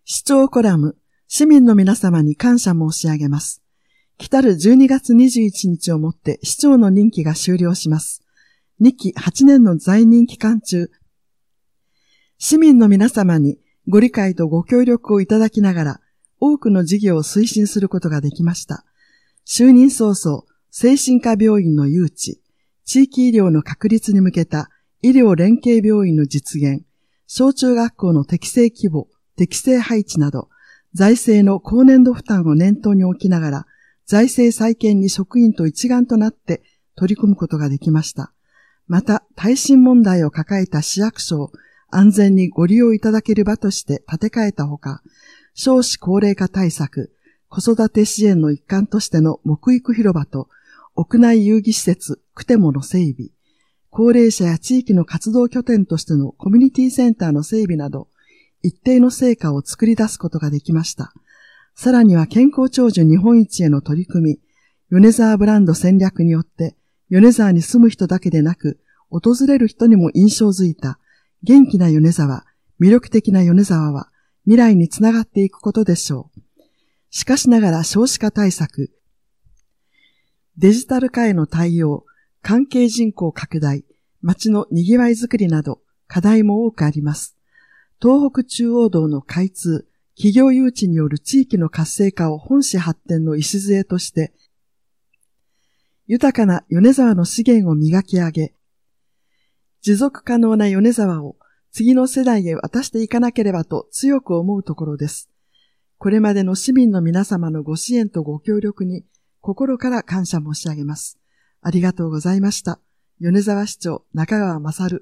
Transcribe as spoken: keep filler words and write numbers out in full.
市長コラム、市民の皆様に感謝申し上げます。来たるじゅうにがつにじゅういちにちをもって市長の任期が終了します。にきはちねんの在任期間中、市民の皆様にご理解とご協力をいただきながら、多くの事業を推進することができました。就任早々、精神科病院の誘致、地域医療の確立に向けた医療連携病院の実現、小中学校の適正規模、適正配置など、財政の高年度負担を念頭に置きながら、財政再建に職員と一丸となって取り組むことができました。また、耐震問題を抱えた市役所を安全にご利用いただける場として建て替えたほか、少子高齢化対策、子育て支援の一環としての木育広場と、屋内遊戯施設、クテモの整備、高齢者や地域の活動拠点としてのコミュニティセンターの整備など、一定の成果を作り出すことができました。さらには健康長寿日本一への取り組み、米沢ブランド戦略によって、米沢に住む人だけでなく、訪れる人にも印象づいた、元気な米沢、魅力的な米沢は、未来につながっていくことでしょう。しかしながら少子化対策、デジタル化への対応、関係人口拡大、街の賑わいづくりなど、課題も多くあります。東北中央道の開通、企業誘致による地域の活性化を本市発展の礎として、豊かな米沢の資源を磨き上げ、持続可能な米沢を次の世代へ渡していかなければと強く思うところです。これまでの市民の皆様のご支援とご協力に心から感謝申し上げます。ありがとうございました。米沢市長中川勝。